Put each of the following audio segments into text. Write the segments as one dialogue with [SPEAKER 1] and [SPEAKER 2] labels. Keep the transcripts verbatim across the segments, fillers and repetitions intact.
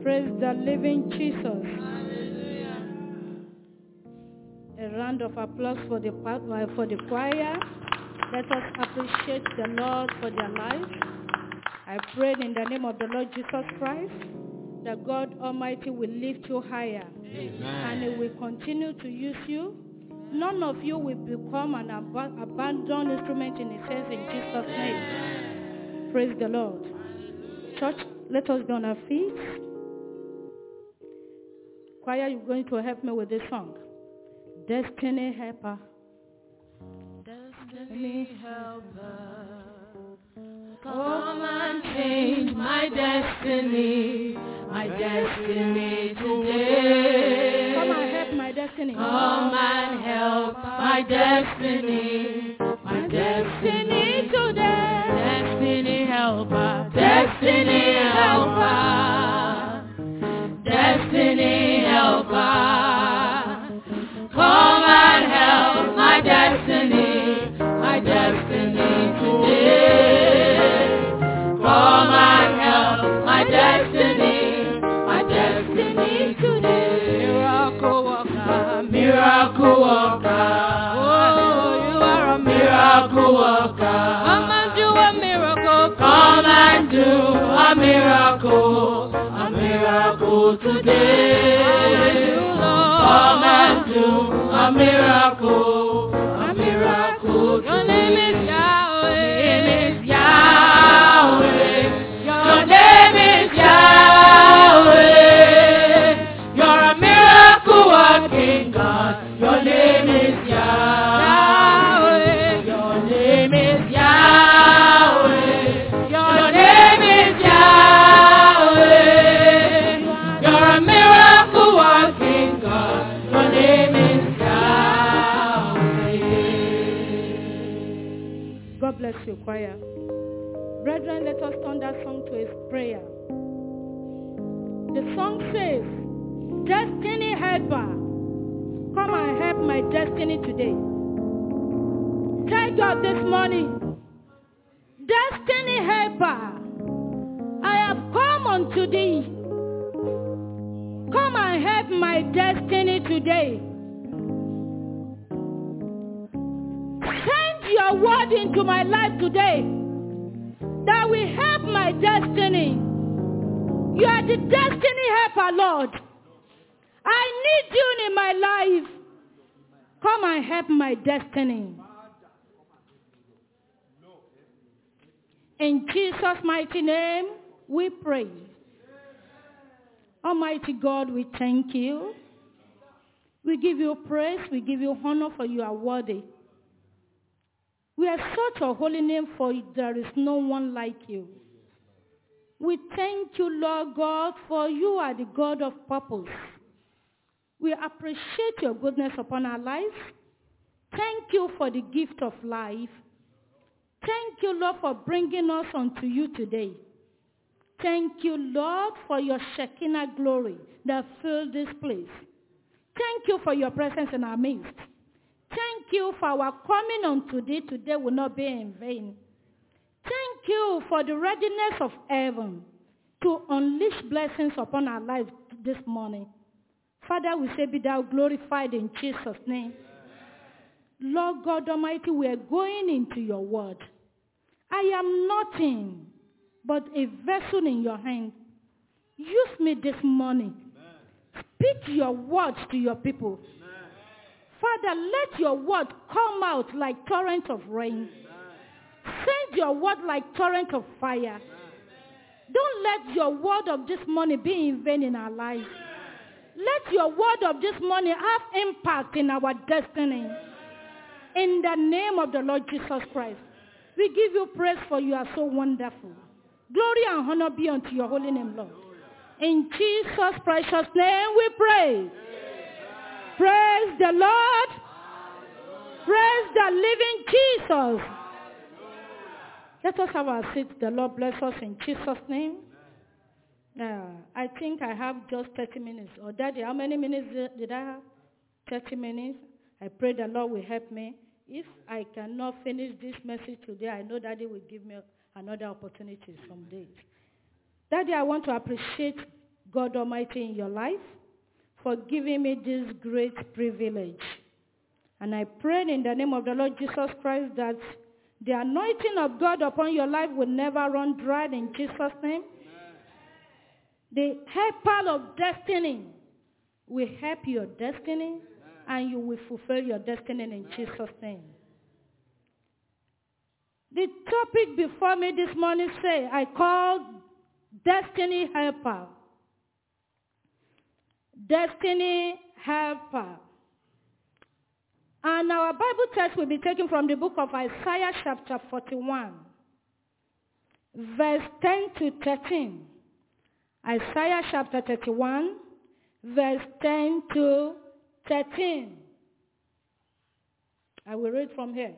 [SPEAKER 1] Praise the living Jesus. A round of applause for the for the choir. Let us appreciate the Lord for their lives. I pray in the name of the Lord Jesus Christ that God Almighty will lift you higher.
[SPEAKER 2] Amen.
[SPEAKER 1] And He will continue to use you. None of you will become an ab- abandoned instrument in His hands in Jesus' name.
[SPEAKER 2] Amen.
[SPEAKER 1] Praise the Lord. Church, let us be on our feet. Choir, you're going to help me with this song. Destiny helper.
[SPEAKER 3] Destiny helper. Come and change my destiny. My destiny today.
[SPEAKER 1] Come and help my destiny.
[SPEAKER 3] Come and help my destiny. My destiny today. Destiny helper. Destiny helper. Destiny helper. Come and help my destiny, my destiny today. Come and help my destiny, my destiny today. Miracle worker, miracle worker. Oh, you are a miracle worker. Come and do a miracle. Come and do a miracle, a miracle today. Come and do a miracle, a miracle today. Your name is Yahweh. Your name is Yahweh. Your name is Yahweh. You're a miracle working God. Your name is Yahweh. Your name is Yahweh. Your name is Yahweh. You're a miracle working God. Your name is Yahweh.
[SPEAKER 1] God bless you, choir. Brethren, let us turn that song to His prayer. The song says, Destiny helper, come and help my destiny today. Tell God this morning, Destiny helper, I have come unto thee. Come and help my destiny today. Send your word into my life today that will help my destiny. You are the destiny helper, Lord. I need you in my life. Come and help my destiny. In Jesus' mighty name, we pray. Almighty God, we thank you. We give you praise. We give you honor, for you are worthy. We exalt your holy name, for there is no one like you. We thank you, Lord God, for you are the God of purpose. We appreciate your goodness upon our lives. Thank you for the gift of life. Thank you, Lord, for bringing us unto you today. Thank you, Lord, for your Shekinah glory that filled this place. Thank you for your presence in our midst. Thank you for our coming unto thee today will not be in vain. Thank you for the readiness of heaven to unleash blessings upon our lives this morning. Father, we say be thou glorified in Jesus' name. Lord God Almighty, we are going into your word. I am nothing but a vessel in your hand. Use me this morning. Speak your words to your people. Father, let your word come out like torrent of rain. Send your word like torrent of fire. Don't let your word of this morning be in vain in our lives. Let your word of this morning have impact in our destiny. In the name of the Lord Jesus Christ, we give you praise, for you are so wonderful. Glory and honor be unto your holy name, Lord. In Jesus' precious name we pray. Praise the Lord. Praise the living Jesus. Let us have our seats. The Lord bless us in Jesus' name. Uh, I think I have just thirty minutes. Or Daddy, how many minutes did I have? thirty minutes. I pray the Lord will help me. If I cannot finish this message today, I know Daddy will give me another opportunity some days. Daddy, I want to appreciate God Almighty, in your life, for giving me this great privilege. And I pray in the name of the Lord Jesus Christ that the anointing of God upon your life will never run dry in Jesus' name. Amen. The helper of destiny will help your destiny. Amen. And you will fulfill your destiny in Amen. Jesus' name. The topic before me this morning say, I call Destiny Helper. Destiny Helper. And our Bible text will be taken from the book of Isaiah chapter forty-one, verse ten to thirteen. Isaiah chapter thirty-one, verse ten to thirteen. I will read from here.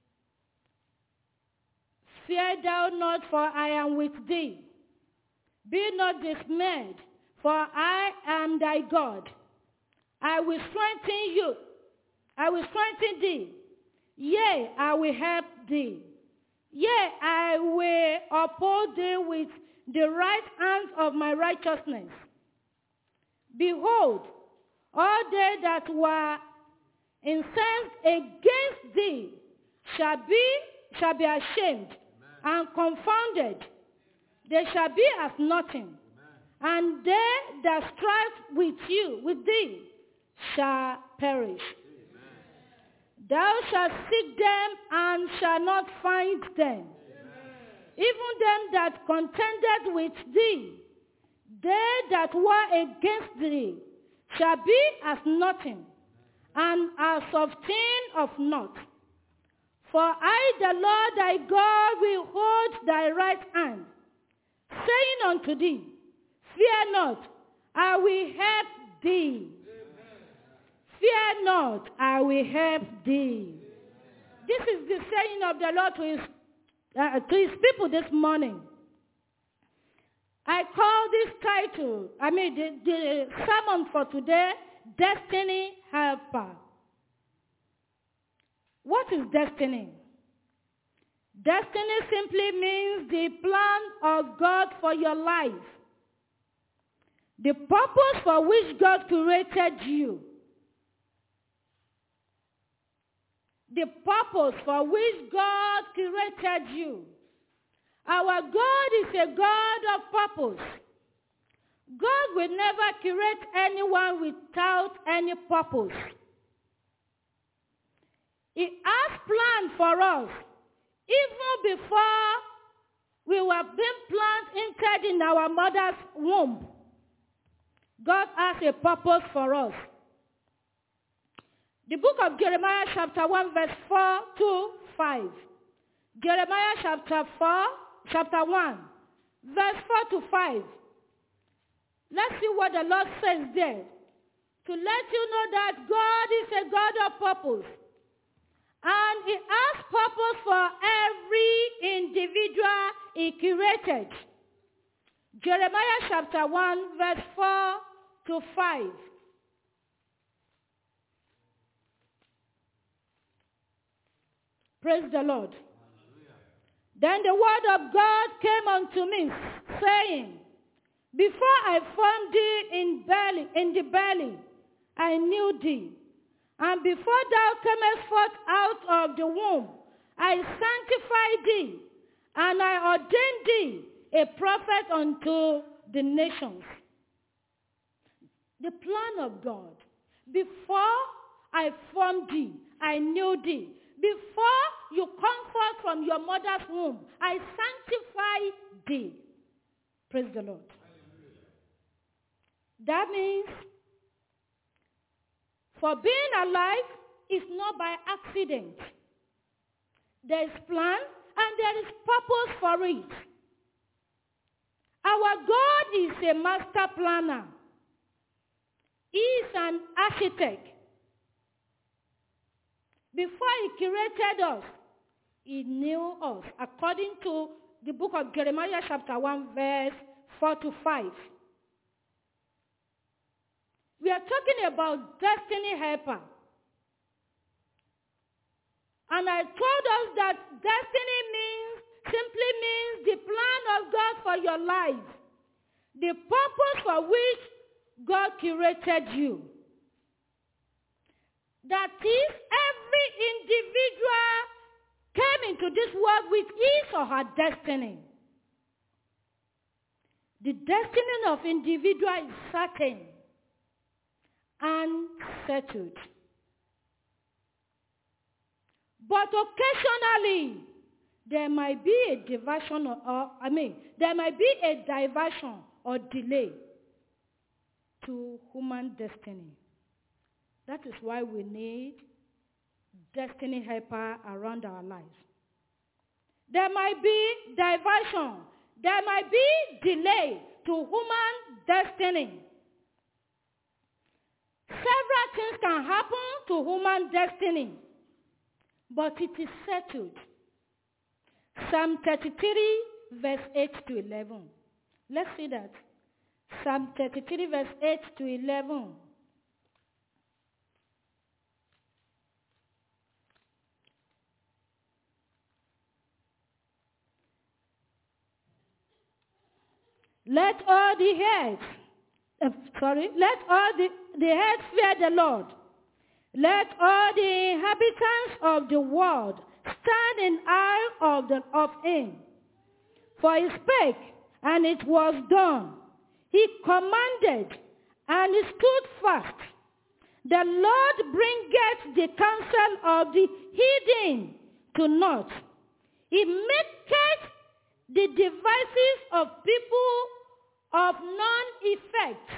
[SPEAKER 1] Fear thou not, for I am with thee. Be not dismayed, for I am thy God. I will strengthen you. I will strengthen thee. Yea, I will help thee. Yea, I will uphold thee with the right hand of my righteousness. Behold, all they that were incensed against thee shall be shall be ashamed Amen. And confounded. They shall be as nothing. Amen. And they that strive with you, with thee, shall perish. Thou shalt seek them and shalt not find them. Amen. Even them that contended with thee, they that were against thee, shall be as nothing, and as of thing of naught. For I, the Lord thy God, will hold thy right hand, saying unto thee, fear not, I will help thee. Fear not, I will help thee. This is the saying of the Lord to his, uh, to his people this morning. I call this title, I mean the, the sermon for today, Destiny Helper. What is destiny? Destiny simply means the plan of God for your life. The purpose for which God created you. The purpose for which God created you. Our God is a God of purpose. God will never create anyone without any purpose. He has planned for us even before we were being planted in our mother's womb. God has a purpose for us. The book of Jeremiah chapter one verse four to five. Jeremiah chapter four, chapter one, verse four to five. Let's see what the Lord says there. To let you know that God is a God of purpose. And he has purpose for every individual he created. Jeremiah chapter one verse four to five. Praise the Lord. Hallelujah. Then the word of God came unto me, saying, before I formed thee in belly, in the belly, I knew thee. And before thou camest forth out of the womb, I sanctified thee, and I ordained thee a prophet unto the nations. The plan of God. Before I formed thee, I knew thee. Before you come forth from your mother's womb, I sanctify thee. Praise the Lord. That means for being alive is not by accident. There is plan and there is purpose for it. Our God is a master planner. He is an architect. Before he created us, he knew us, according to the book of Jeremiah chapter one, verse four to five. We are talking about destiny helper. And I told us that destiny means, simply means the plan of God for your life. the purpose for which God created you. That is, every individual came into this world with his or her destiny. The destiny of individual is certain and settled. But occasionally, there might be a diversion or, or I mean, there might be a diversion or delay to human destiny. That is why we need destiny helper around our lives. There might be diversion. There might be delay to human destiny. Several things can happen to human destiny, but it is settled. Psalm thirty-three, verse eight to eleven. Let's see that. Psalm thirty-three, verse eight to eleven. Let all the heads, uh, sorry, let all the, the heads fear the Lord. Let all the inhabitants of the world stand in awe of, the, of him. For he spake, and it was done. He commanded, and it stood fast. The Lord bringeth the counsel of the hidden to naught. He maketh the devices of people of none effect.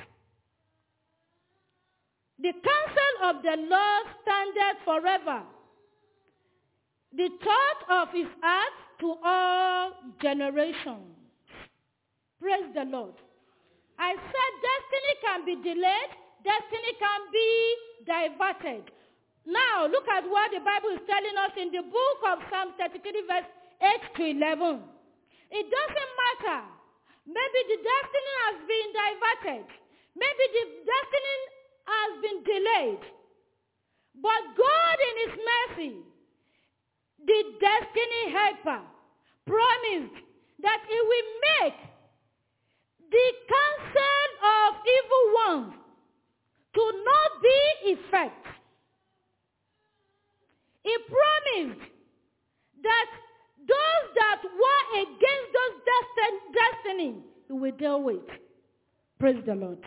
[SPEAKER 1] The counsel of the Lord standeth forever, the thought of his heart to all generations. Praise the Lord. I said destiny can be delayed, destiny can be diverted. Now look at what the Bible is telling us in the book of Psalm thirty-three, verse eight to eleven. It doesn't matter. Maybe the destiny has been diverted. Maybe the destiny has been delayed. But God in his mercy, the destiny helper, promised that he will make the counsel of evil ones to not be effect. He promised that those that were against those destin- destiny, he will deal with. Praise the Lord.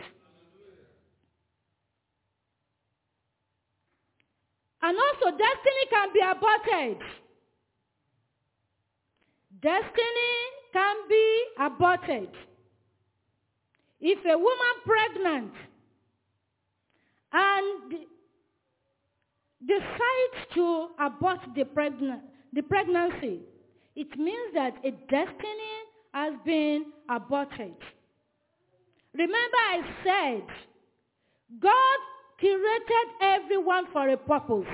[SPEAKER 1] And also, destiny can be aborted. Destiny can be aborted. If a woman pregnant and decides to abort the, pregn- the pregnancy, it means that a destiny has been aborted. Remember I said, God created everyone for a purpose.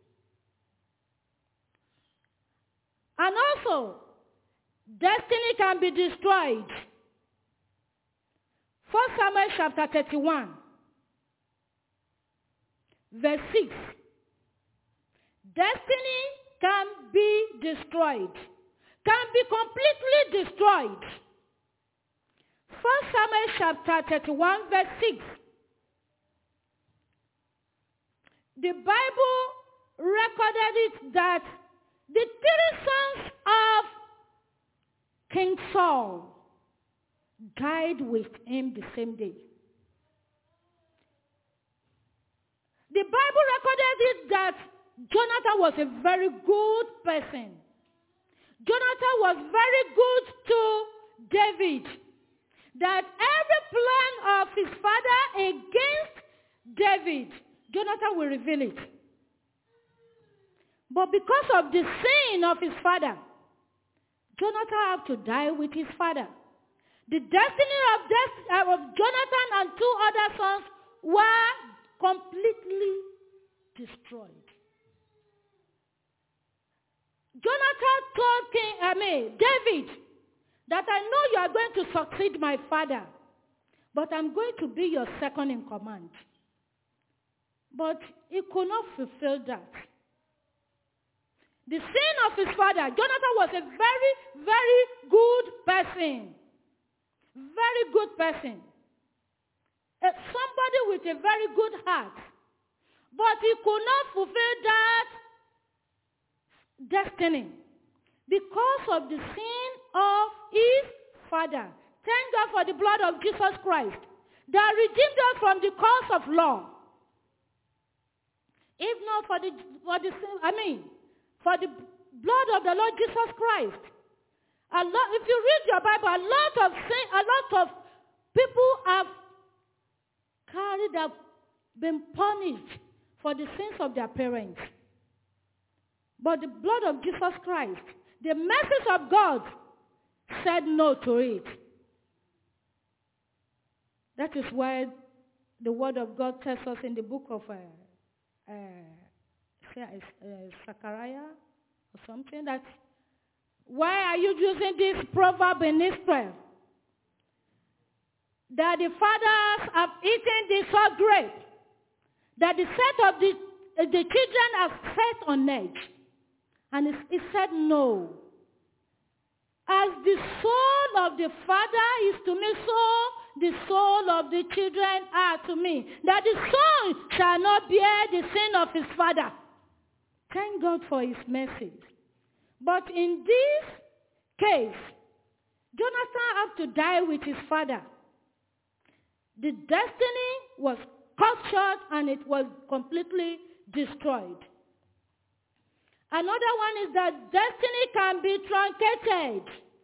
[SPEAKER 1] And also, destiny can be destroyed. First Samuel chapter thirty-one, verse six. Destiny can be destroyed, can be completely destroyed. First Samuel chapter thirty-one, verse six. The Bible recorded it that the three sons of King Saul died with him the same day. The Bible recorded it that Jonathan was a very good person. Jonathan was very good to David. That every plan of his father against David, Jonathan will reveal it. But because of the sin of his father, Jonathan had to die with his father. The destiny of, des- of Jonathan and two other sons were completely destroyed. Jonathan told King, I mean, David, that I know you are going to succeed my father, but I'm going to be your second in command. But he could not fulfill that. The sin of his father, Jonathan was a very, very good person. very good person, uh, somebody with a very good heart, but he could not fulfill that destiny because of the sin of his father. Thank God for the blood of Jesus Christ that redeemed us from the curse of law. If not for the, for the, I mean, for the blood of the Lord Jesus Christ. A lot, if you read your Bible, a lot of sin, a lot of people have carried, have been punished for the sins of their parents. But the blood of Jesus Christ, the message of God, said no to it. That is why the word of God tells us in the book of uh, uh, uh, Zechariah or something that, why are you using this proverb in Israel? That the fathers have eaten the sour grape, that the set of the, uh, the children are set on edge. And it, it said no. As the soul of the father is to me, so the soul of the children are to me. That the son shall not bear the sin of his father. Thank God for his message. But in this case, Jonathan had to die with his father. The destiny was cut short and it was completely destroyed. Another one is that destiny can be truncated.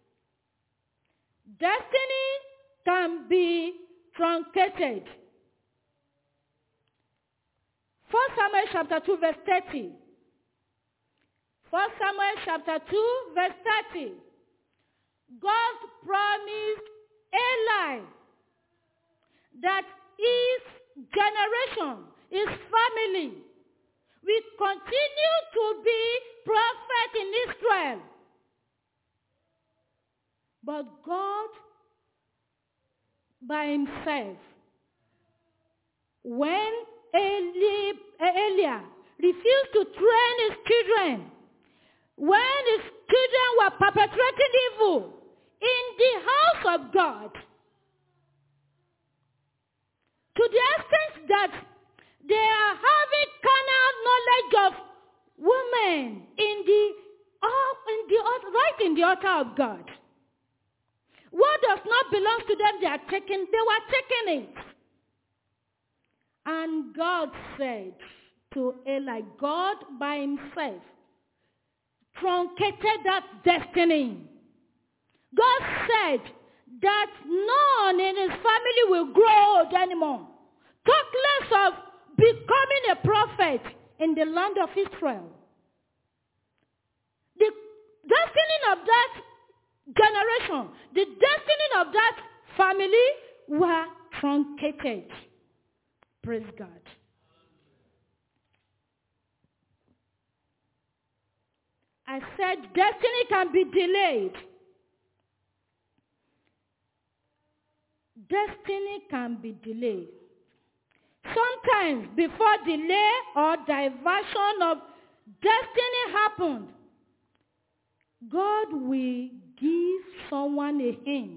[SPEAKER 1] Destiny can be truncated. First Samuel chapter two verse thirty. First Samuel chapter two verse thirty. God promised Eli that his generation, his family, will continue to be prophet in Israel. But God, by himself, when Eli, Eliah refused to train his children, when his children were perpetrating evil in the house of God, to the extent that they are having carnal knowledge of women in the, uh, in the right in the altar of God. What does not belong to them, they are taking, they were taking it. And God said to Eli, God by himself truncated that destiny. God said that none in his family will grow old anymore. Talk less of becoming a prophet in the land of Israel. The destiny of that generation, the destiny of that family were truncated. Praise God. I said destiny can be delayed. Destiny can be delayed. Sometimes before delay or diversion of destiny happens, God will give someone a hint.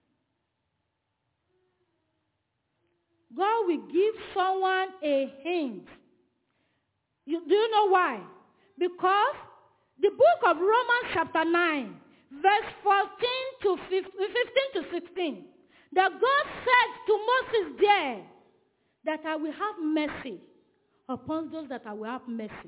[SPEAKER 1] God will give someone a hint. You, do you know why? Because the book of Romans chapter nine, verse fourteen to fifteen to sixteen, that God said to Moses there, that I will have mercy upon those that I will have mercy.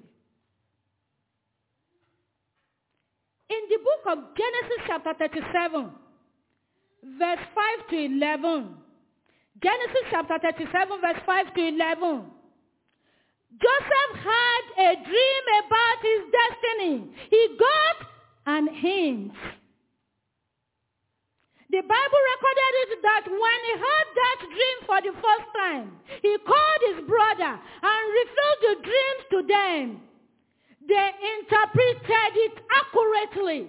[SPEAKER 1] In the book of Genesis chapter thirty-seven, verse five to eleven, Genesis chapter thirty-seven, verse five to eleven, Joseph had a dream about his destiny. He got an hint. The Bible recorded it that when he heard that dream for the first time, he called his brother and revealed the dreams to them. They interpreted it accurately.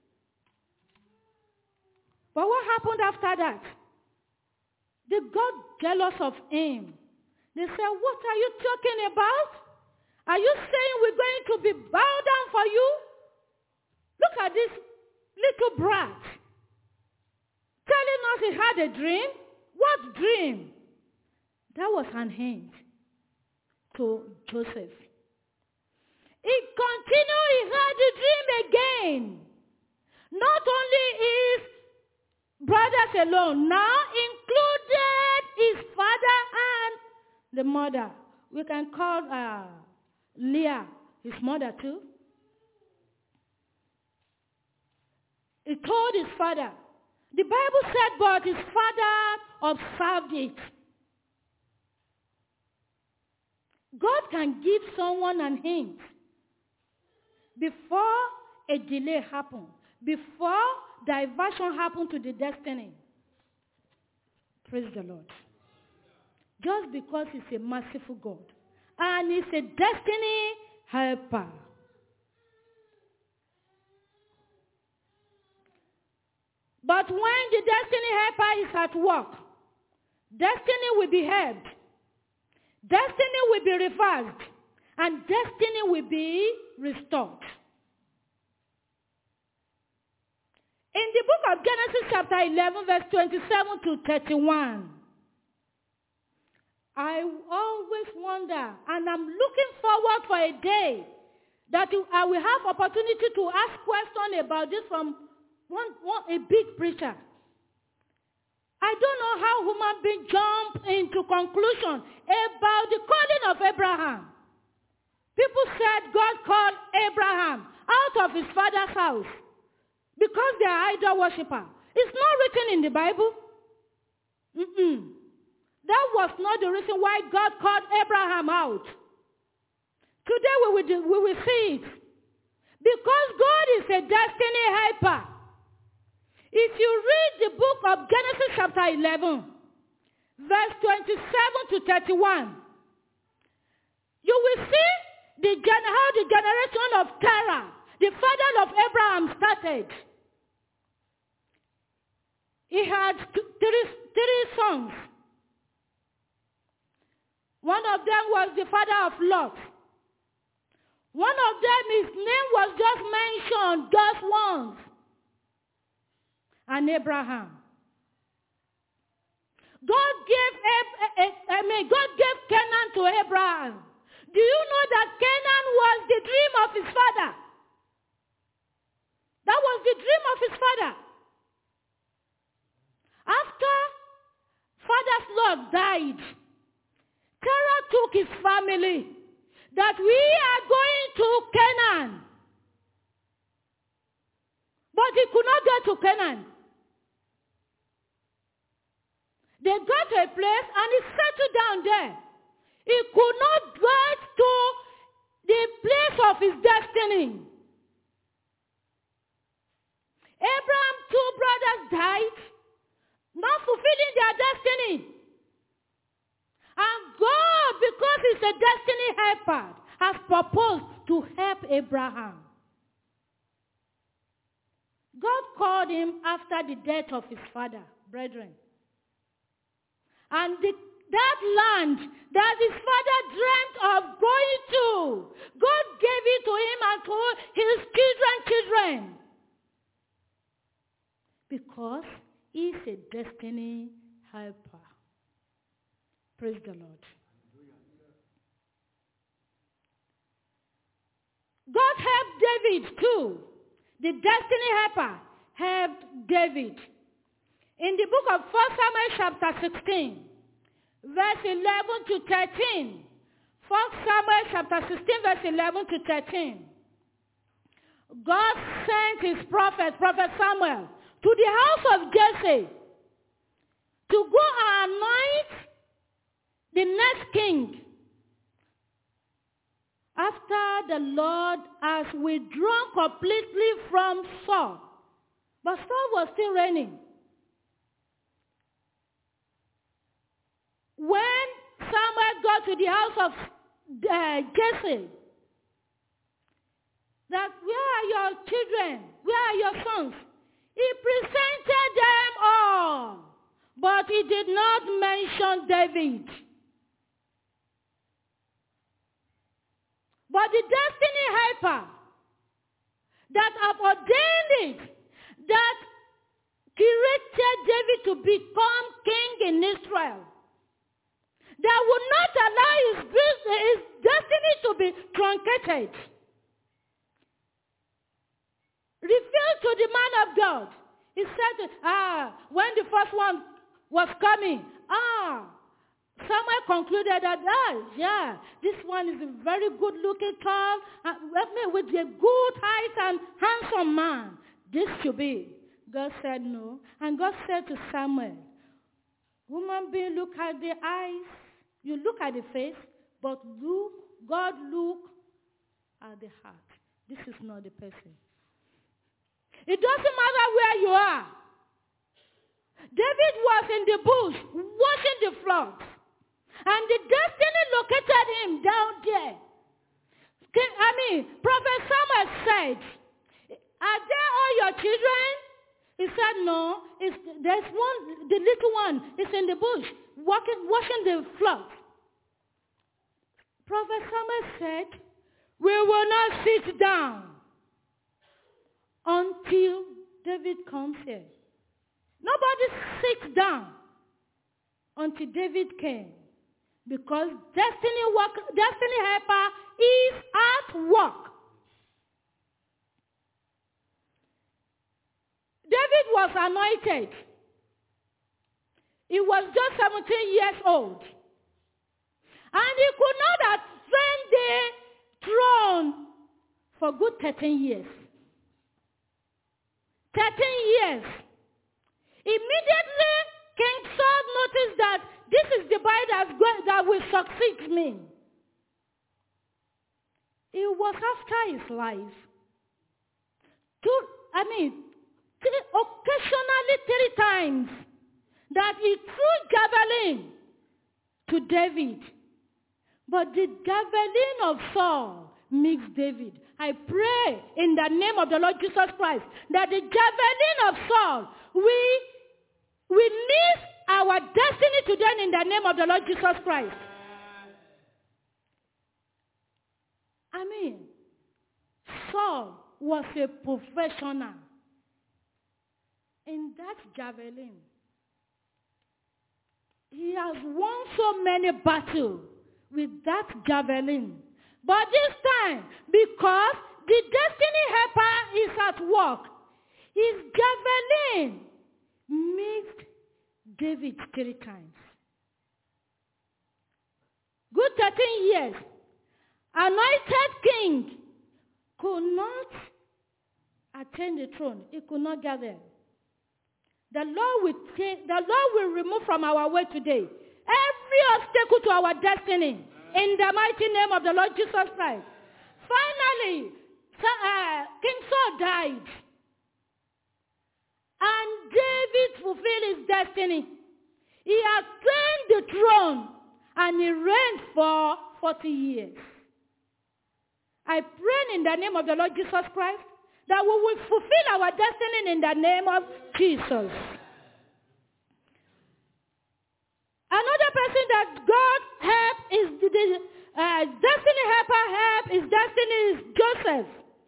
[SPEAKER 1] But what happened after that? They got jealous of him. They said, what are you talking about? Are you saying we're going to be bowed down for you? Look at this little brat. telling us he had a dream. What dream? That was an hint to Joseph. He continued, he had the dream again. Not only his brothers alone, now included his father and the mother. We can call uh, Leah his mother too. He told his father. The Bible said, but his father observed it. God can give someone an hint before a delay happens, before diversion happens to the destiny. Praise the Lord. Just because he's a merciful God. And he's a destiny helper. But when the destiny helper is at work, destiny will be helped. Destiny will be reversed. And destiny will be restored. In the book of Genesis chapter eleven, verse twenty-seven to thirty-one, I always wonder, and I'm looking forward for a day that I will have opportunity to ask questions about this from one, one, a big preacher. I don't know how human beings jump into conclusion about the calling of Abraham. People said God called Abraham out of his father's house because they are idol worshippers. It's not written in the Bible. Mm-mm. That was not the reason why God called Abraham out. Today we will, do, we will see it. Because God is a destiny helper. If you read the book of Genesis chapter eleven, verse twenty-seven to thirty-one, you will see the gen- how the generation of Terah, the father of Abraham, started. He had three, three sons. One of them was the father of Lot. One of them, his name was just mentioned just once. And Abraham. God gave, I mean, God gave Canaan to Abraham. Do you know that Canaan was the dream of his father? That was the dream of his father. After father's Lord died, Terah took his family that we are going to Canaan. But he could not get to Canaan. They got to a place and he settled down there. He could not get to the place of his destiny. Abraham's two brothers died, not fulfilling their destiny. And God, because he's a destiny helper, has proposed to help Abraham. God called him after the death of his father, brethren. And the, that land that his father dreamt of going to, God gave it to him and to his children, children. Because he's a destiny helper. Praise the Lord. God helped David too. The destiny helper helped David. In the book of First Samuel chapter sixteen, verse eleven to thirteen. First Samuel chapter sixteen, verse eleven to thirteen. God sent his prophet, Prophet Samuel, to the house of Jesse to go and anoint the next king. After the Lord has withdrawn completely from Saul. But Saul was still reigning. When Samuel got to the house of uh, Jesse, that where are your children? Where are your sons? He presented them all. But he did not mention David. But the destiny helper that have ordained it, that created David to become king in Israel, that would not allow his, his destiny to be truncated, revealed to the man of God. He said, ah, when the first one was coming, ah, Samuel concluded that, ah, yeah, this one is a very good-looking tall, uh, with a good height and handsome man. This should be. God said no. And God said to Samuel, human being, look at the eyes. You look at the face, but look, God look at the heart. This is not the person. It doesn't matter where you are. David was in the bush, washing the flocks. And the destiny located him down there. I mean, Prophet Samuel said, are they all your children? He said, no. It's, there's one, the little one is in the bush, walking, washing the flocks. Prophet Samuel said, we will not sit down until David comes here. Nobody sits down until David came. Because destiny work, destiny helper is at work. David was anointed. He was just seventeen years old. And he could not ascend the throne for good thirteen years. thirteen years. Immediately, King Saul noticed that this is the boy that's going, that will succeed me. It was after his life. Two, I mean, three, occasionally three times that he threw javelin to David. But the javelin of Saul mixed David. I pray in the name of the Lord Jesus Christ that the javelin of Saul, we, we miss our destiny today in the name of the Lord Jesus Christ. I mean, Saul was a professional in that javelin. He has won so many battles with that javelin. But this time, because the destiny helper is at work, his javelin missed David three times. Good thirteen years. Anointed king could not attain the throne. He could not get there. The Lord will take, the Lord will remove from our way today every obstacle to our destiny in the mighty name of the Lord Jesus Christ. Finally, uh, King Saul died. And David fulfilled his destiny. He attained the throne and he reigned for forty years. I pray in the name of the Lord Jesus Christ that we will fulfill our destiny in the name of Jesus. Another person that God helped is the, the uh, destiny helper help his destiny is Joseph.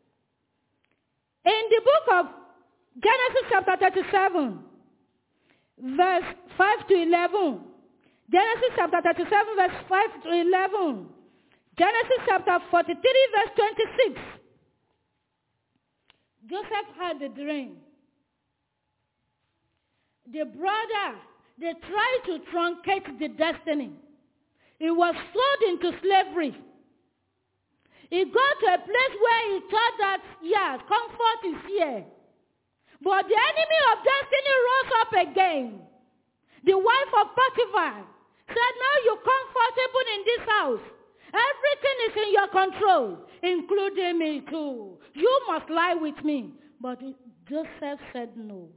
[SPEAKER 1] In the book of Genesis chapter thirty-seven, verse five to eleven. Genesis chapter thirty-seven, verse five to eleven. Genesis chapter forty-three, verse twenty-six. Joseph had a dream. The brother, they tried to truncate the destiny. He was sold into slavery. He got to a place where he thought that, yeah, comfort is here. But the enemy of destiny rose up again. The wife of Potiphar said, now you're comfortable in this house. Everything is in your control, including me too. You must lie with me. But Joseph said no.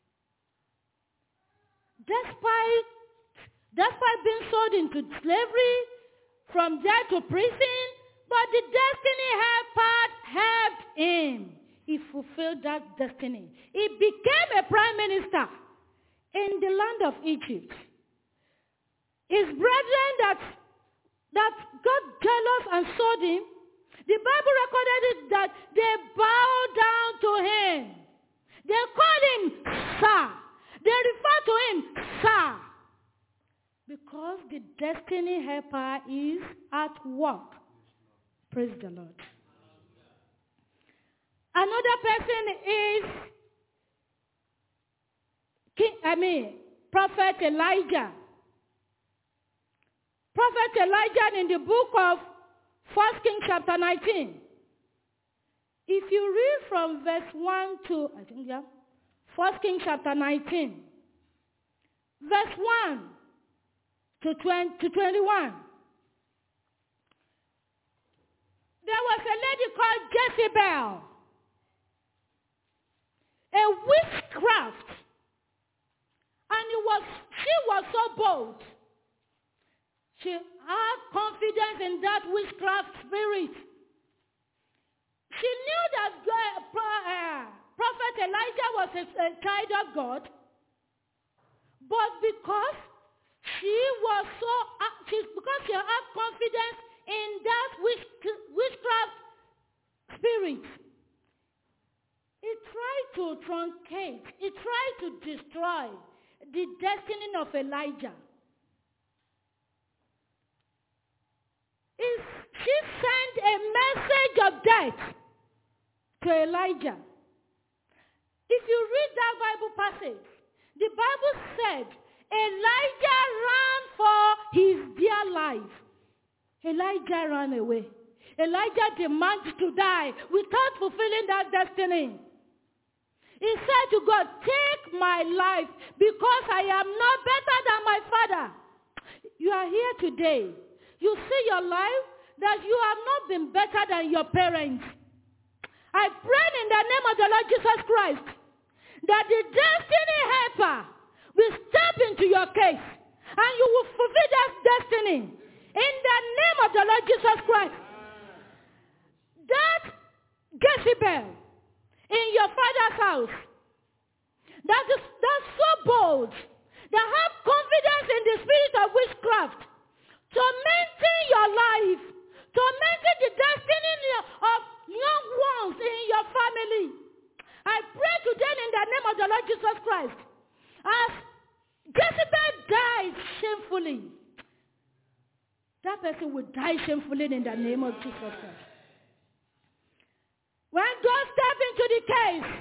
[SPEAKER 1] Despite, despite being sold into slavery, from there to prison, but the destiny helper helped him. He fulfilled that destiny. He became a prime minister in the land of Egypt. His brethren that, that got jealous and sold him, the Bible recorded it that they bowed down to him. They call him sir. They refer to him sir. Because the destiny helper is at work. Praise the Lord. Another person is, King, I mean, Prophet Elijah. Prophet Elijah in the book of First Kings chapter nineteen. If you read from verse one to, I think, yeah, First Kings chapter nineteen, verse one to twenty-one. There was a lady called Jezebel, a witchcraft, and it was she was so bold. She had confidence in that witchcraft spirit. She knew that God, uh, Prophet Elijah was a, a child of God, but because she was so, uh, she, because she had confidence in that witch, witchcraft spirit, it tried to truncate, it tried to destroy the destiny of Elijah. It, she sent a message of death to Elijah. If you read that Bible passage, the Bible said Elijah ran for his dear life. Elijah ran away. Elijah demanded to die without fulfilling that destiny. He said to God, take my life because I am not better than my father. You are here today. You see your life that you have not been better than your parents. I pray in the name of the Lord Jesus Christ that the destiny helper will step into your case and you will fulfill that destiny in the name of the Lord Jesus Christ. That Jezebel in your father's house that is that's so bold, that have confidence in the spirit of witchcraft, tormenting your life, tormenting the destiny of young ones in your family. I pray today in the name of the Lord Jesus Christ, as Jezebel died shamefully, that person will die shamefully in the name of Jesus Christ. When God stepped into the case,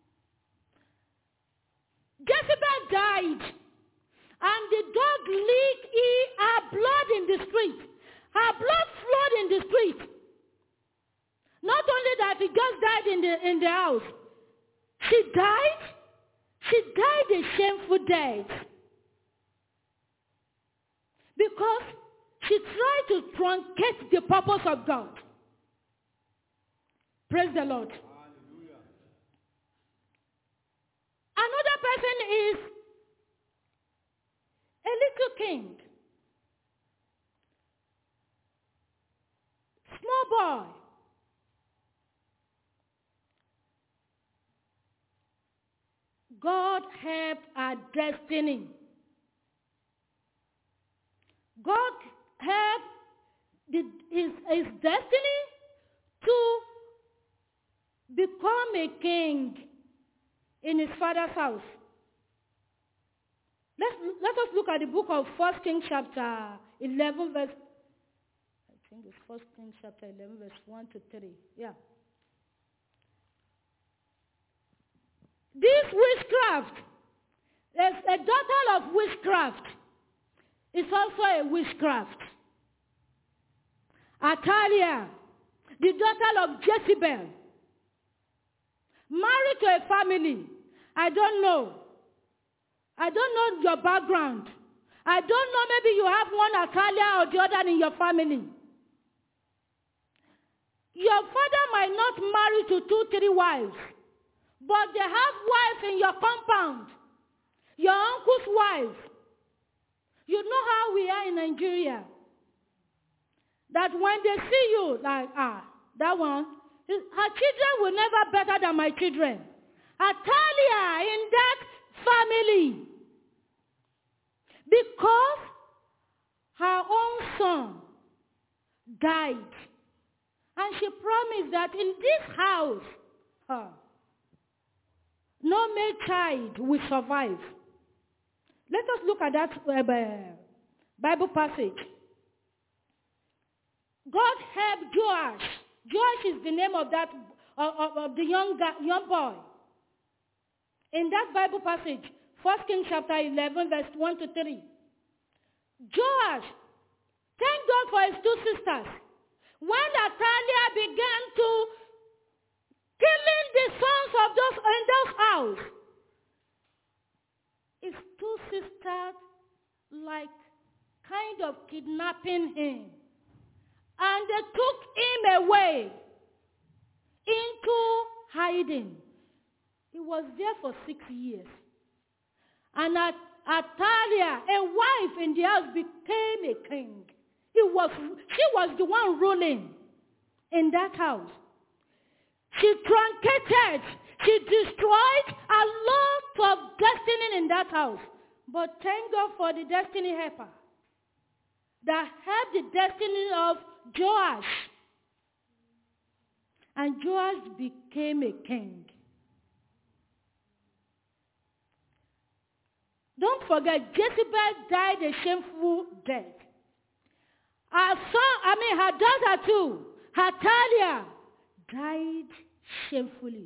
[SPEAKER 1] Jezebel died, and the dog licked her blood in the street. Her blood flowed in the street. Not only that, he just died in the in the house. She died. She died a shameful death because she tried to truncate the purpose of God. Praise the Lord. Hallelujah. Another person is a little king. Small boy. God helped our destiny. God helped the, his, his destiny to become a king in his father's house. Let's, let us look at the book of First Kings chapter eleven, verse, I think it's First Kings chapter eleven, verse one to three. Yeah. This witchcraft, there's a daughter of witchcraft. It's also a witchcraft. Atalia, the daughter of Jezebel, married to a family. I don't know. I don't know your background. I don't know, maybe you have one Atalia or the other in your family. Your father might not marry to two, three wives, but they have wives in your compound. Your uncle's wife. You know how we are in Nigeria. That when they see you, like, ah, that one, her children will never better than my children. Atalia in that family. Because her own son died. And she promised that in this house, uh, no male child will survive. Let us look at that uh, Bible passage. God helped Joash. Joash is the name of that of, of, of the young guy, young boy. In that Bible passage, First Kings chapter eleven, verse one to three. Joash thanked God for his two sisters. When Athaliah began to killing the sons of those in those houses, his two sisters like kind of kidnapping him. And they took him away into hiding. He was there for six years. And At- Athaliah, a wife in the house, became a king. He was, she was the one ruling in that house. She truncated, she destroyed a lot of destiny in that house. But thank God for the destiny helper that helped the destiny of Joash. And Joash became a king. Don't forget, Jezebel died a shameful death. Her son, I mean her daughter too, Athaliah, died shamefully.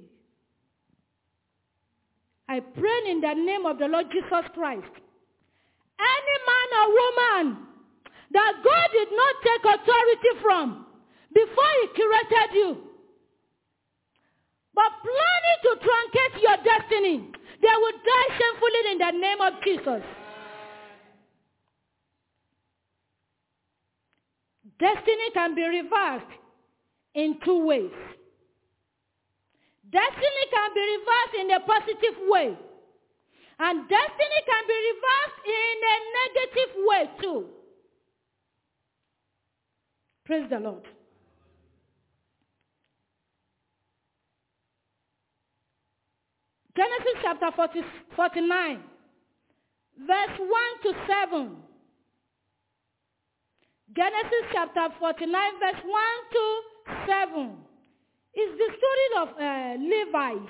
[SPEAKER 1] I pray in the name of the Lord Jesus Christ. Any man or woman that God did not take authority from before he created you, but planning to truncate your destiny, they will die shamefully in the name of Jesus. Destiny can be reversed in two ways. Destiny can be reversed in a positive way. And destiny can be reversed in a negative way too. Praise the Lord. Genesis chapter forty, forty-nine, verse one to seven. Genesis chapter forty-nine, verse one to seven. Is the story of uh, Levite.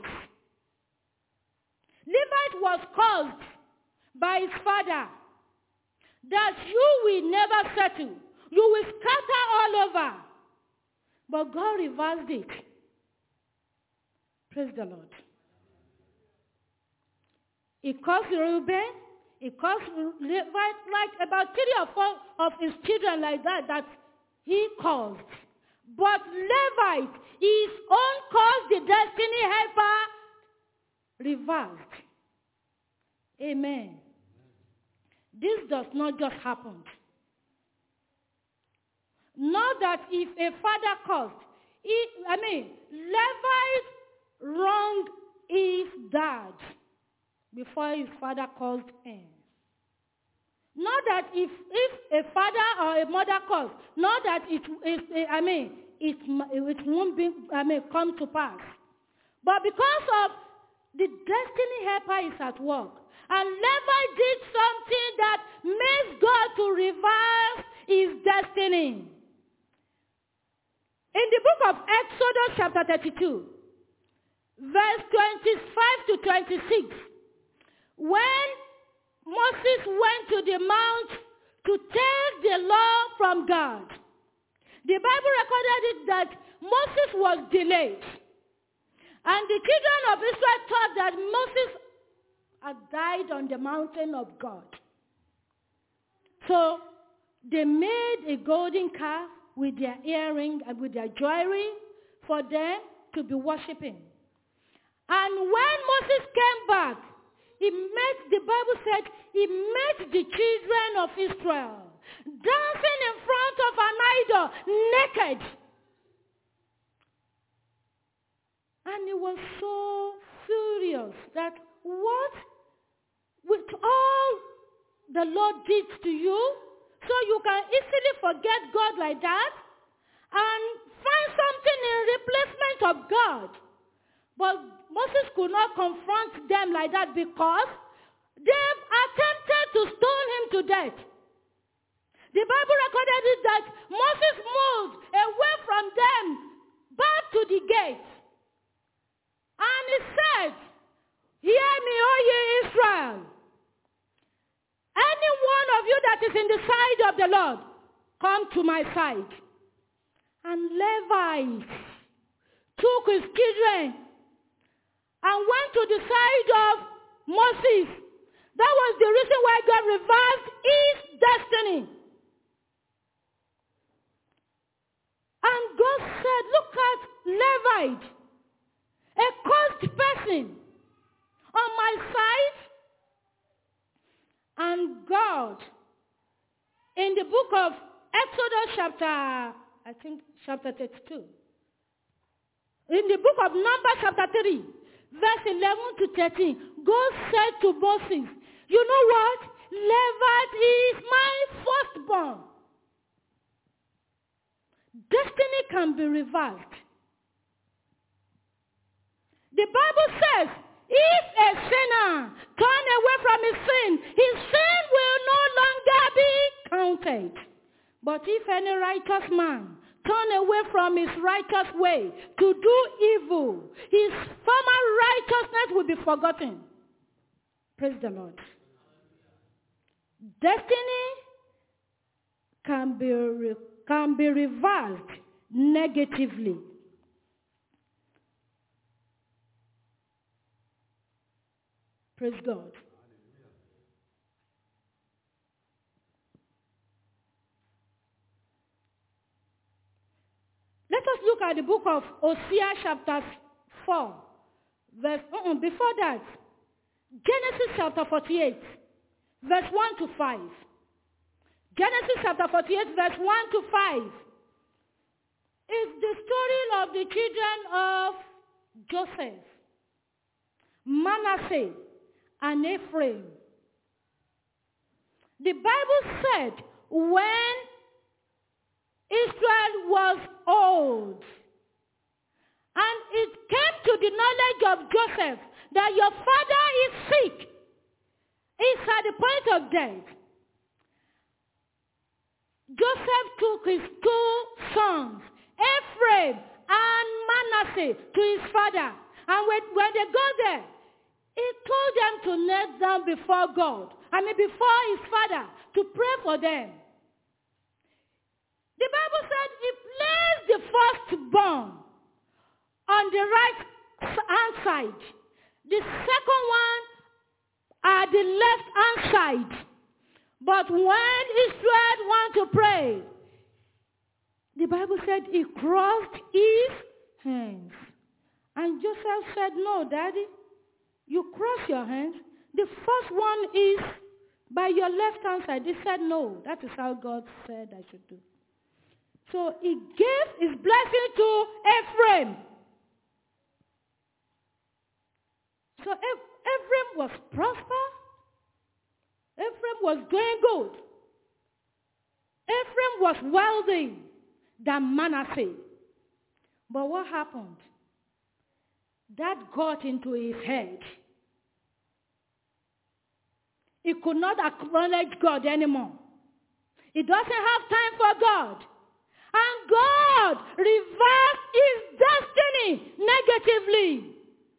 [SPEAKER 1] Levite was caused by his father that you will never settle. You will scatter all over. But God reversed it. Praise the Lord. He caused Reuben, he caused Levite, like about three or four of his children like that, that he caused. But Levite, his own cause, the destiny helper, reversed. Amen. This does not just happen. Not that if a father caused, he, I mean, Levite wronged his dad before his father caused him. Not that if, if a father or a mother calls, not that it is, I mean, it, it won't be, I mean, come to pass. But because of the destiny helper is at work, and Levi did something that makes God to reverse his destiny. In the book of Exodus chapter thirty-two, verse twenty-five to twenty-six, when Moses went to the mount to take the law from God, the Bible recorded it that Moses was delayed. And the children of Israel thought that Moses had died on the mountain of God. So they made a golden calf with their earring and with their jewelry for them to be worshiping. And when Moses came back, he met, the Bible said, he met the children of Israel dancing in front of an idol, naked. And he was so furious that what? With all the Lord did to you, so you can easily forget God like that and find something in replacement of God. But Moses could not confront them like that because they attempted to stone him to death. The Bible recorded it that Moses moved away from them back to the gate. And he said, Hear me, O ye Israel. Any one of you that is in the side of the Lord, come to my side. And Levi took his children and went to the side of Moses. That was the reason why God reversed his destiny. And God said, look at Levi, a cursed person on my side. And God, in the book of Exodus chapter, I think chapter thirty-two, in the book of Numbers chapter three, verse eleven to thirteen, God said to Moses, you know what? Levi is my firstborn. Destiny can be reversed. The Bible says, if a sinner turn away from his sin, his sin will no longer be counted. But if any righteous man turn away from his righteous way to do evil, his former righteousness will be forgotten. Praise the Lord. Destiny can be re- can be reversed negatively. Praise God. Let us look at the book of Hosea chapter four. Verse, uh-uh, before that, Genesis chapter forty-eight, verse one to five. Genesis chapter forty-eight, verse one to five is the story of the children of Joseph, Manasseh, and Ephraim. The Bible said when Israel was old, and it came to the knowledge of Joseph that your father is sick, is at the point of death. Joseph took his two sons, Ephraim and Manasseh, to his father. And when, when they got there, he told them to kneel down before God, I mean before his father, to pray for them. The Bible said he placed the firstborn on the right hand side, the second one at the left hand side. But when Israel wanted to pray, the Bible said he crossed his hands. And Joseph said, no, Daddy, you cross your hands. The first one is by your left hand side. He said, no, that is how God said I should do. So he gave his blessing to Ephraim. So Ephraim was prosperous. Ephraim was doing good. Ephraim was wealthy than Manasseh. But what happened? That got into his head. He could not acknowledge God anymore. He doesn't have time for God. And God reversed his destiny negatively.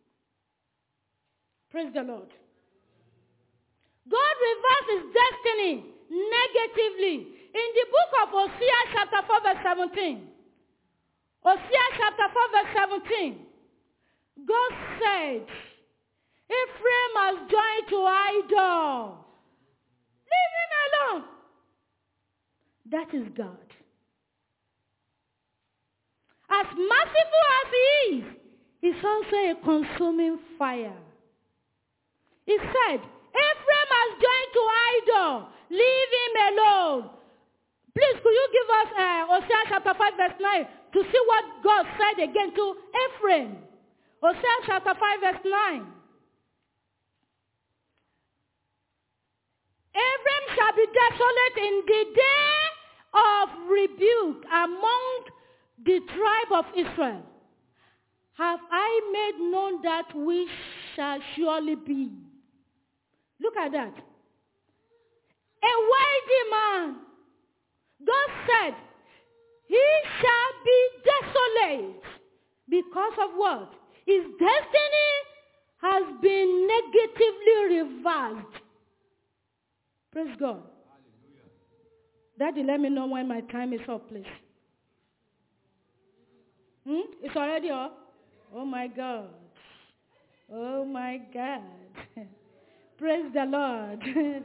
[SPEAKER 1] Praise the Lord. God reversed his destiny negatively. In the book of Hosea chapter four verse seventeen. Hosea chapter four verse seventeen. God said, Ephraim has joined to idol. Leave him alone. That is God. As merciful as he is, he's also a consuming fire. He said, Ephraim has joined to idol. Leave him alone. Please, could you give us uh, Hosea chapter five verse nine to see what God said again to Ephraim? Hosea chapter five verse nine. Ephraim shall be desolate in the day of rebuke among the tribe of Israel. Have I made known that we shall surely be? Look at that. A weighty man. God said, he shall be desolate. Because of what? His destiny has been negatively reversed. Praise God. Daddy, let me know when my time is up, please. Hmm? It's already up? Oh, my God. Oh, my God. Praise the Lord.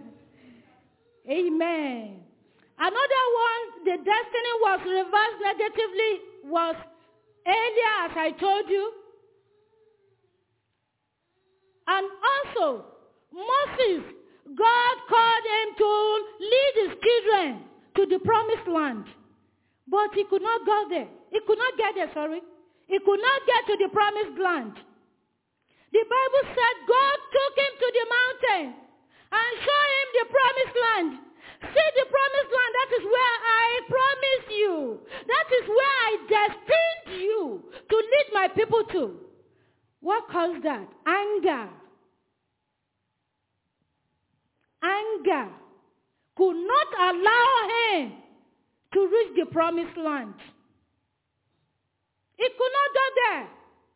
[SPEAKER 1] Amen. Another one, the destiny was reversed negatively, was earlier, as I told you. And also, Moses, God called him to lead his children to the promised land. But he could not go there. He could not get there, sorry. He could not get to the promised land. The Bible said God took him to the mountain and showed him the promised land. See the promised land, that is where I promised you. That is where I destined you to lead my people to. What caused that? Anger. Anger could not allow him to reach the promised land. He could not go there.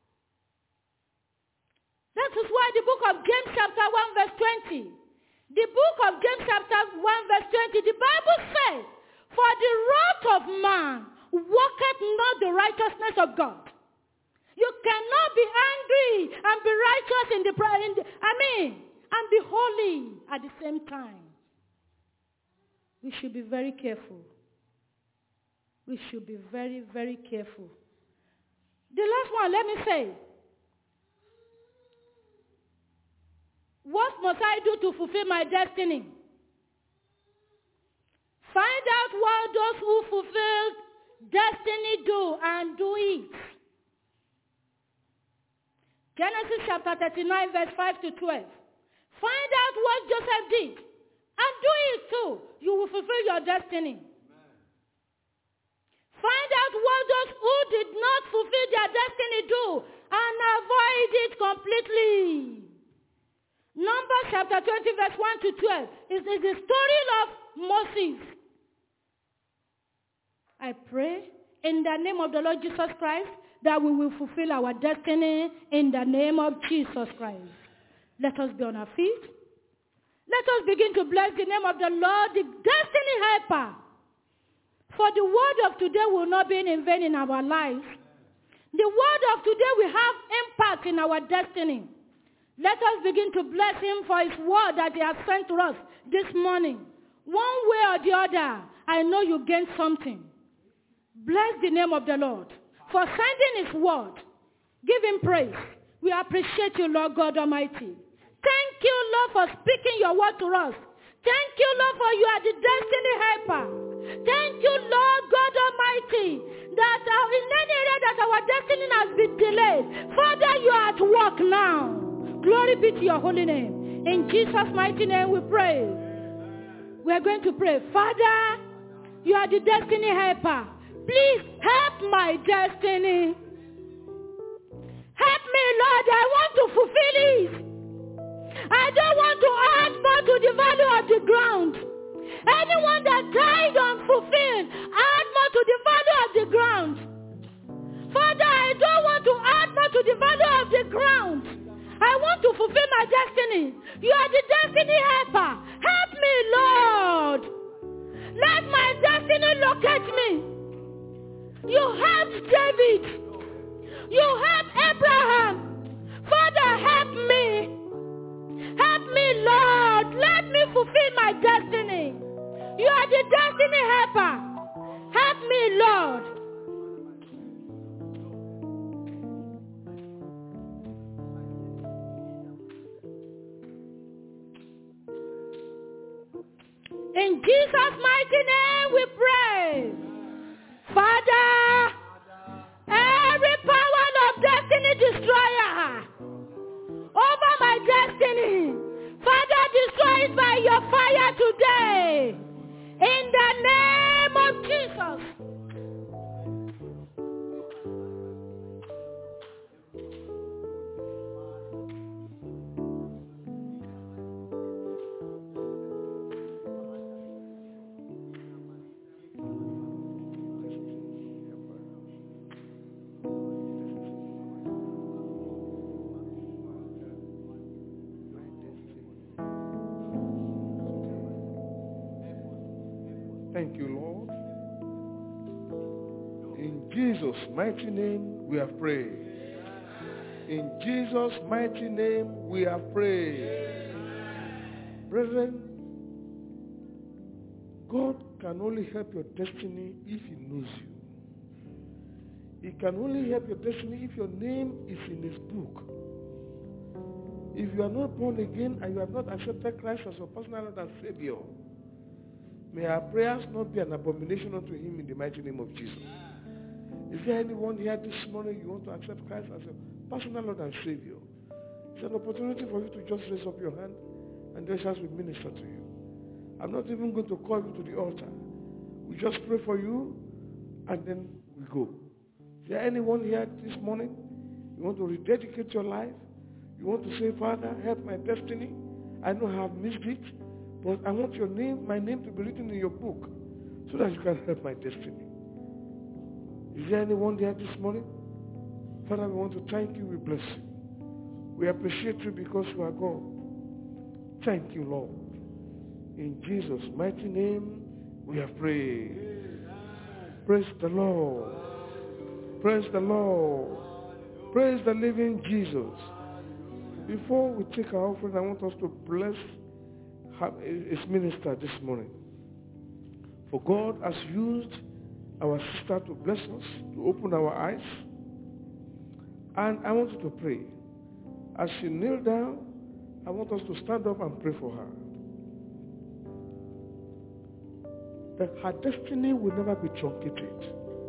[SPEAKER 1] That is why the book of James chapter one verse twenty. The book of James chapter one verse twenty, the Bible says, for the wrath of man worketh not the righteousness of God. You cannot be angry and be righteous in the, in the I mean, and be holy at the same time. We should be very careful. We should be very, very careful. The last one, let me say, what must I do to fulfill my destiny? Find out what those who fulfill destiny do and do it. Genesis chapter thirty-nine, verse five to twelve. Find out what Joseph did and do it too. You will fulfill your destiny. Amen. Find out what those who did not fulfill their destiny do and avoid it completely. Numbers chapter twenty, verse one to twelve is, is the story of Moses. I pray in the name of the Lord Jesus Christ that we will fulfill our destiny in the name of Jesus Christ. Let us be on our feet. Let us begin to bless the name of the Lord, the destiny helper. For the word of today will not be in vain in our lives. The word of today will have impact in our destiny. Let us begin to bless him for his word that he has sent to us this morning. One way or the other, I know you gained something. Bless the name of the Lord for sending his word. Give him praise. We appreciate you, Lord God Almighty. Thank you, Lord, for speaking your word to us. Thank you, Lord, for you are the destiny helper. Thank you, Lord God Almighty, that uh, in any area that our destiny has been delayed, Father, you are at work now. Glory be to your holy name. In Jesus' mighty name we pray. We are going to pray. Father, you are the destiny helper. Please help my destiny. Help me, Lord. I want to fulfill it. I don't want to add more to the value of the ground. Anyone that died unfulfilled, add more to the value of the ground. Father, I don't want to add more to the value of the ground. I want to fulfill my destiny. You are the destiny helper. Help me, Lord. Let my destiny locate me. You helped David. You helped Abraham. Father, help me. Help me, Lord. Let me fulfill my destiny. You are the destiny helper. Help me, Lord. In Jesus' mighty name we pray. Father, every power of destiny destroyer over my destiny, Father, destroy it by your fire today. In the name of Jesus.
[SPEAKER 2] Thank you, Lord. In Jesus' mighty name we have prayed. In Jesus' mighty name we have prayed. Brethren, God can only help your destiny if he knows you. He can only help your destiny if your name is in his book. If you are not born again and you have not accepted Christ as your personal Lord and Savior, may our prayers not be an abomination unto him in the mighty name of Jesus. Is there anyone here this morning you want to accept Christ as your personal Lord and Savior? It's an opportunity for you to just raise up your hand and the church will minister to you. I'm not even going to call you to the altar. We just pray for you and then we go. Is there anyone here this morning? You want to rededicate your life? You want to say, Father, help my destiny. I know I have missed it, but I want your name, my name to be written in your book so that you can help my destiny. Is there anyone there this morning? Father, we want to thank you. We bless you. We appreciate you because you are God. Thank you, Lord. In Jesus' mighty name, we have prayed. Praise the Lord. Praise the Lord. Praise the living Jesus. Before we take our offering, I want us to bless his minister this morning. For God has used our sister to bless us, to open our eyes. And I want you to pray. As she kneels down, I want us to stand up and pray for her. That her destiny will never be truncated.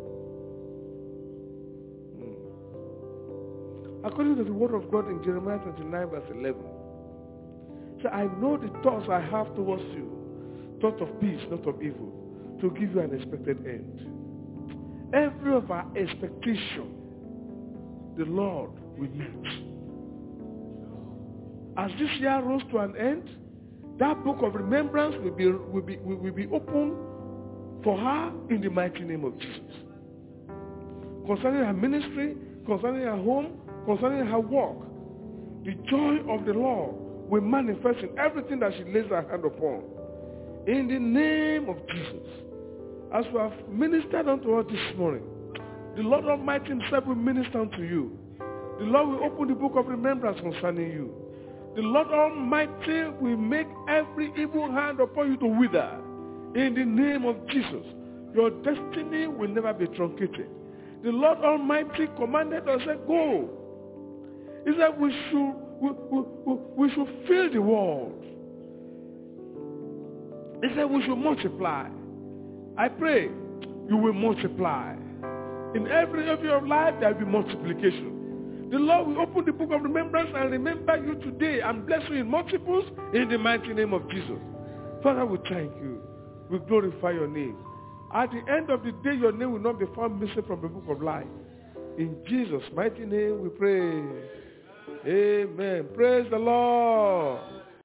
[SPEAKER 2] According to the word of God in Jeremiah twenty-nine verse eleven. So I know the thoughts I have towards you, thoughts of peace, not of evil, to give you an expected end. Every of our expectation, the Lord will meet. As this year rose to an end, that book of remembrance will be, will be, will be open for her in the mighty name of Jesus. Concerning her ministry, concerning her home, concerning her work, the joy of the Lord will manifest in everything that she lays her hand upon. In the name of Jesus. As we have ministered unto her this morning, the Lord Almighty himself will minister unto you. The Lord will open the book of remembrance concerning you. The Lord Almighty will make every evil hand upon you to wither. In the name of Jesus. Your destiny will never be truncated. The Lord Almighty commanded us, said, go. He said we should, we, we, we should fill the world. He said we should multiply. I pray you will multiply. In every area of life there will be multiplication. The Lord will open the book of remembrance and remember you today and bless you in multiples in the mighty name of Jesus. Father, we thank you. We glorify your name. At the end of the day, your name will not be found missing from the book of life. In Jesus' mighty name we pray. Amen. Praise the Lord.